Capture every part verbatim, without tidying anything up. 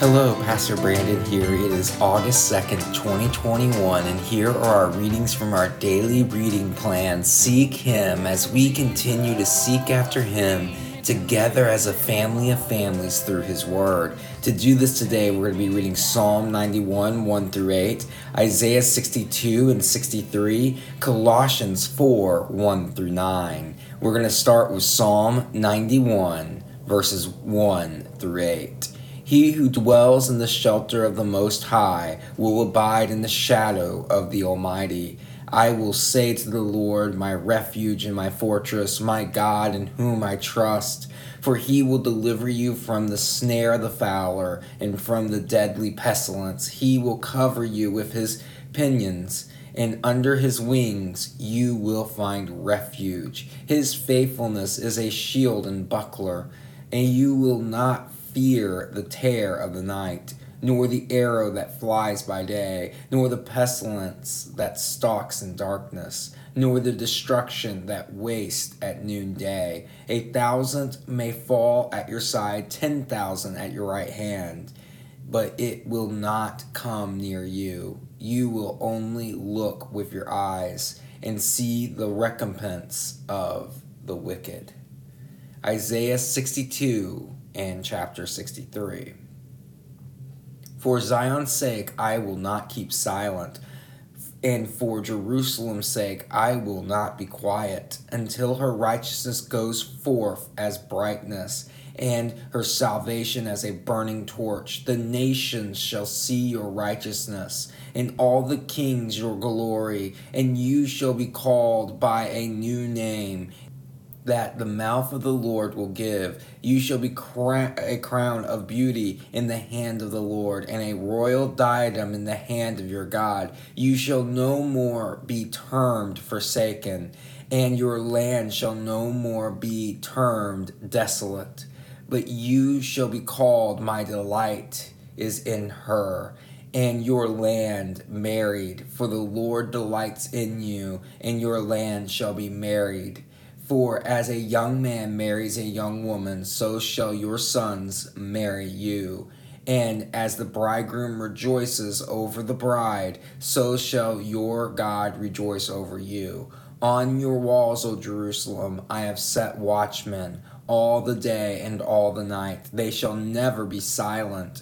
Hello, Pastor Brandon here. It is August second, twenty twenty-one, and here are our readings from our daily reading plan, Seek Him, as we continue to seek after Him together as a family of families through His Word. To do this today, we're going to be reading Psalm ninety-one, one through eight, Isaiah sixty-two and sixty-three, Colossians four, one through nine. We're going to start with Psalm ninety-one, verses one through eight. He who dwells in the shelter of the Most High will abide in the shadow of the Almighty. I will say to the Lord, my refuge and my fortress, my God in whom I trust. For he will deliver you from the snare of the fowler and from the deadly pestilence. He will cover you with his pinions, and under his wings you will find refuge. His faithfulness is a shield and buckler, and you will not fear the terror of the night, nor the arrow that flies by day, nor the pestilence that stalks in darkness, nor the destruction that wastes at noonday. A thousand may fall at your side, ten thousand at your right hand, but it will not come near you. You will only look with your eyes and see the recompense of the wicked. Isaiah sixty-two and chapter sixty-three. For Zion's sake I will not keep silent, and for Jerusalem's sake I will not be quiet, until her righteousness goes forth as brightness, and her salvation as a burning torch. The nations shall see your righteousness, and all the kings your glory, and you shall be called by a new name that the mouth of the Lord will give. You shall be cra- a crown of beauty in the hand of the Lord, and a royal diadem in the hand of your God. You shall no more be termed forsaken, and your land shall no more be termed desolate. But you shall be called, my delight is in her, and your land married. For the Lord delights in you, and your land shall be married. For as a young man marries a young woman, so shall your sons marry you. And as the bridegroom rejoices over the bride, so shall your God rejoice over you. On your walls, O Jerusalem, I have set watchmen all the day and all the night. They shall never be silent.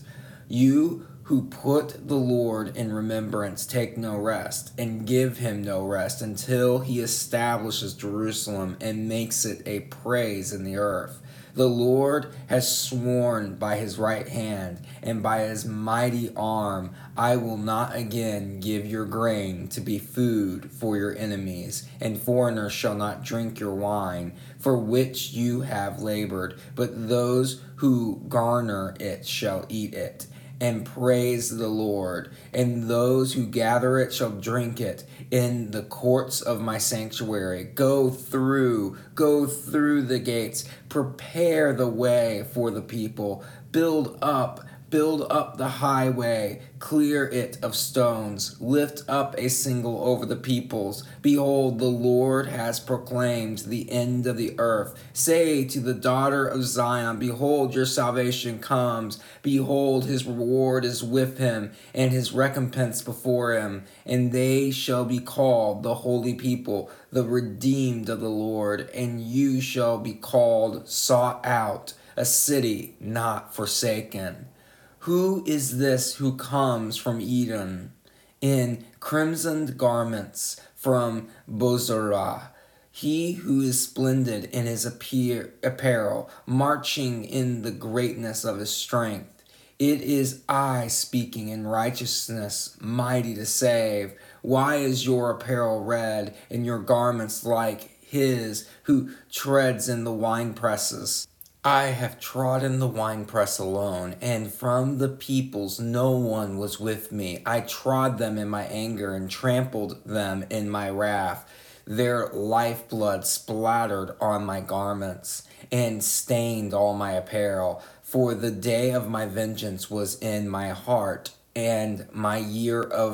You who put the Lord in remembrance, take no rest, and give him no rest, until he establishes Jerusalem and makes it a praise in the earth. The Lord has sworn by his right hand, and by his mighty arm, I will not again give your grain to be food for your enemies, and foreigners shall not drink your wine, for which you have labored, but those who garner it shall eat it and praise the Lord, and those who gather it shall drink it in the courts of my sanctuary. Go through, go through the gates, prepare the way for the people, build up, build up the highway, clear it of stones, lift up a single over the peoples. Behold, the Lord has proclaimed the end of the earth. Say to the daughter of Zion, behold, your salvation comes. Behold, his reward is with him, and his recompense before him. And they shall be called the holy people, the redeemed of the Lord. And you shall be called sought out, a city not forsaken. Who is this who comes from Edom in crimsoned garments from Bozrah? He who is splendid in his appear, apparel, marching in the greatness of his strength. It is I speaking in righteousness, mighty to save. Why is your apparel red, and your garments like his who treads in the winepresses? I have trodden the winepress alone, and from the peoples no one was with me. I trod them in my anger and trampled them in my wrath. Their lifeblood splattered on my garments and stained all my apparel. For the day of my vengeance was in my heart, and my year of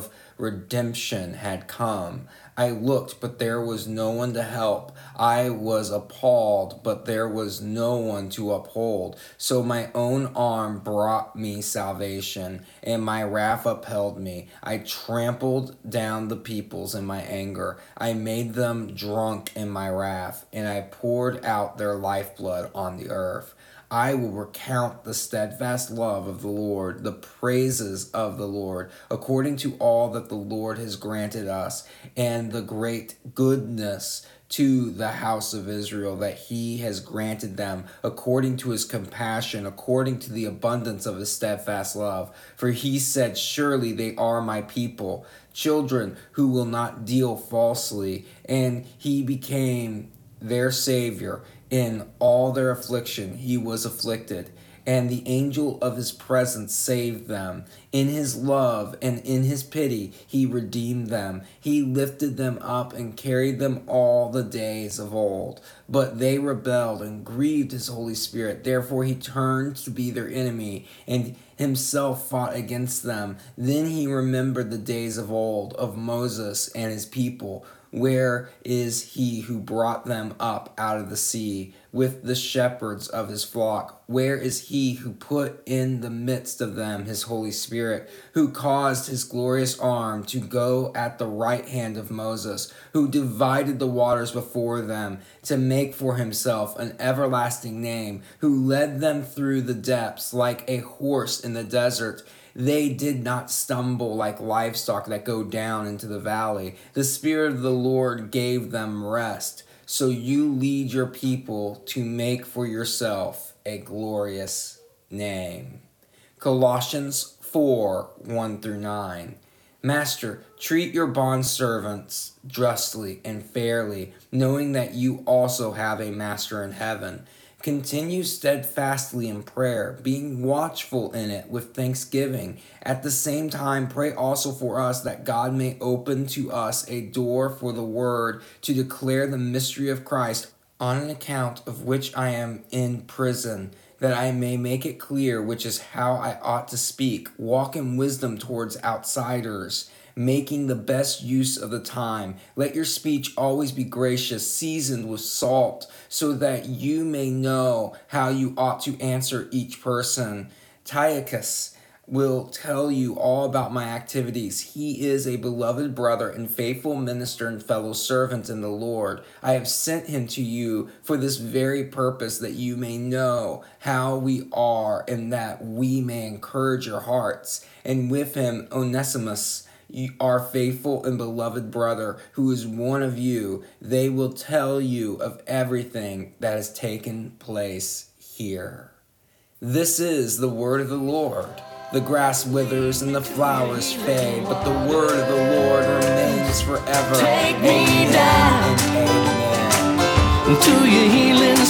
redemption had come. I looked, but there was no one to help. I was appalled, but there was no one to uphold. So my own arm brought me salvation, and my wrath upheld me. I trampled down the peoples in my anger. I made them drunk in my wrath, and I poured out their lifeblood on the earth. I will recount the steadfast love of the Lord, the praises of the Lord, according to all that the Lord has granted us, and the great goodness to the house of Israel that he has granted them, according to his compassion, according to the abundance of his steadfast love. For he said, surely they are my people, children who will not deal falsely. And he became their Savior. In all their affliction he was afflicted, and the angel of his presence saved them. In his love and in his pity he redeemed them. He lifted them up and carried them all the days of old. But they rebelled and grieved his Holy Spirit. Therefore he turned to be their enemy, and himself fought against them. Then he remembered the days of old, of Moses and his people. Where is he who brought them up out of the sea with the shepherds of his flock? Where is he who put in the midst of them his Holy Spirit, who caused his glorious arm to go at the right hand of Moses, who divided the waters before them to make for himself an everlasting name, who led them through the depths like a horse in the desert? They did not stumble like livestock that go down into the valley. The Spirit of the Lord gave them rest. So you lead your people to make for yourself a glorious name. Colossians four, one through nine. Master, treat your bondservants justly and fairly, knowing that you also have a master in heaven. Continue steadfastly in prayer, being watchful in it with thanksgiving. At the same time, pray also for us that God may open to us a door for the word to declare the mystery of Christ, on an account of which I am in prison, that I may make it clear which is how I ought to speak, walk in wisdom towards outsiders, making the best use of the time. Let your speech always be gracious, seasoned with salt, so that you may know how you ought to answer each person. Tychicus will tell you all about my activities. He is a beloved brother and faithful minister and fellow servant in the Lord. I have sent him to you for this very purpose, that you may know how we are, and that we may encourage your hearts. And with him, Onesimus, our faithful and beloved brother, who is one of you. They will tell you of everything that has taken place here. This is the word of the Lord. The grass withers and the flowers fade, but the word of the Lord remains forever. Take me Amen down and amen. to your healing